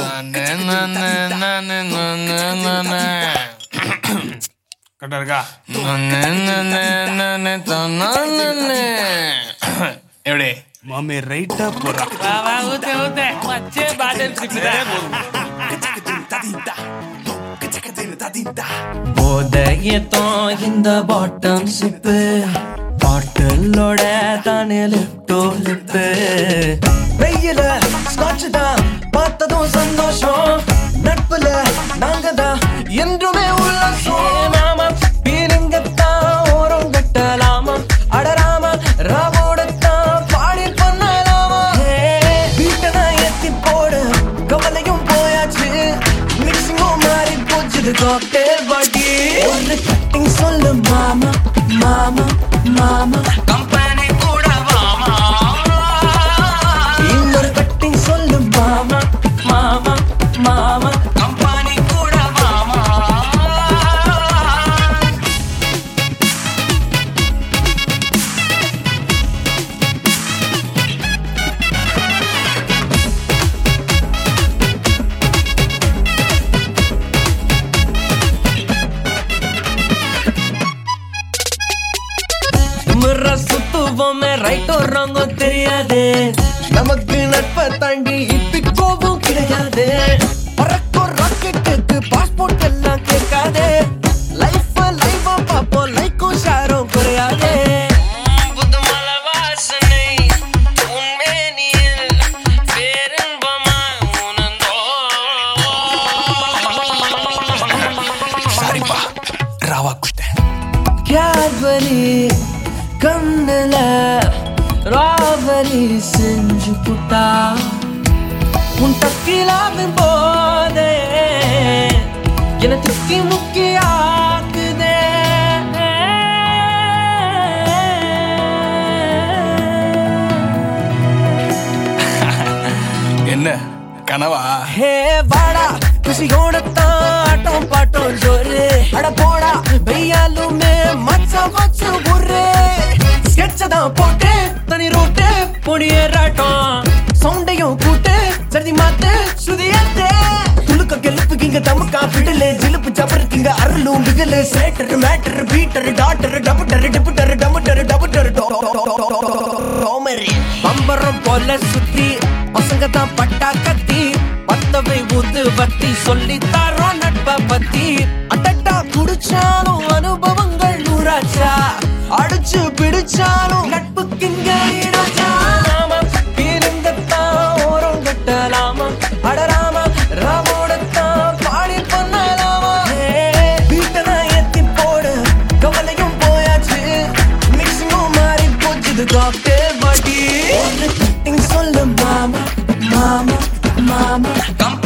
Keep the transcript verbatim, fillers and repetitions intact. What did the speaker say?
கரெக்டா இருக்கா? எப்படி மாமி ரைட்டா போறா? போதையத்தோ இந்த பாட்டம் சிப்பு பாட்டிலோட தானே லிப்டோ லிப்பு வெயில ஸ்காட்ச் தான் பார்த்ததும் சந்தோஷம் நட்புல நாங்க தான் என்றுமே உல்லாசம் நாம பீலிங்கத்தான் ஓரம் கட்டலாமா அடராமா ராவோடத்தான் பாடி பண்ணலாமா வீட்டதான் ஏத்தி போடு கவலையும் போயாச்சு மிக்சிங்கும் மாறி போச்சுது காக்டேல் பாட்டி ஒரு கட்டிங் சொல்லு மாமா மாமா மாமா கம்பெனி கூட வாமா இன்னொரு கட்டிங் சொல்லு மாமா மாமா மாமா கம்பெனி கூட வாமா சுத்துவோமே ரைட்டோ ராங்கோ தெரியாது நமக்கு நட்பை தாண்டி இப்பி கோபம் கிடையாது பறக்கும் ராக்கெட்டுக்கு பாஸ்போர்ட் எல்லாம் கேட்காது லைஃப் லைவா பாப்போம் லைக்கும் ஷேரும் குறையாது ராவா குஷ்டன் கேட்பரி கண்ணுல ராவரி செஞ்சு புட்டா உன் தக்கிலாவின் போதே என துக்கி முக்கி ஆக்குதே என்ன கனவா? ஹே வாடா குஷியோடத்தான் ஆட்டம் பாட்டம் ஜோரு அட போடா வெய்யாலுமே மச்சா மச்சு புர்ரே ஸ்கெட்சதான் போட்டு தனி ரோட்டு பொடியேறாட்டம் சவுண்டையும் கூட்டு சரி மாத்து சுதியாத்தே துளுக்க கெலுப்புக்கு இங்க தமுக்கா பிடலு ஜிலுப்பு ஜபருக்குங்க அருளும் பிகலு சேட்டர் மேட்டர் பீட்டர் டாட்டர் டபுட்டர் டிபுட்டர் டமுட்டர் டபுட்டர் பம்பரம் போல சுத்தி பசங்க தான் பட்டா கத்தி பத்தவை ஊத்து பத்தி சொல்லி தரோம் நட்ப பத்தி அட்டட்டா குடிச்சாலும் அனுபவங்கள் நூறாச்சா அடிச்சு பிடிச்சாலும் நட்புக்கு இங்க நாம பீலிங்கத்தான் ஓரம் கட்டலாமா அடராமா ராவோடத்தான் பாடி பண்ணலாமா வீட்டதான் ஏத்தி போடு கவலையும் போயாச்சு மிக்சிங்கும் மாறி போச்சுது காக்டேல் பாட்டி சொல்லு மாமா மாமா மாமா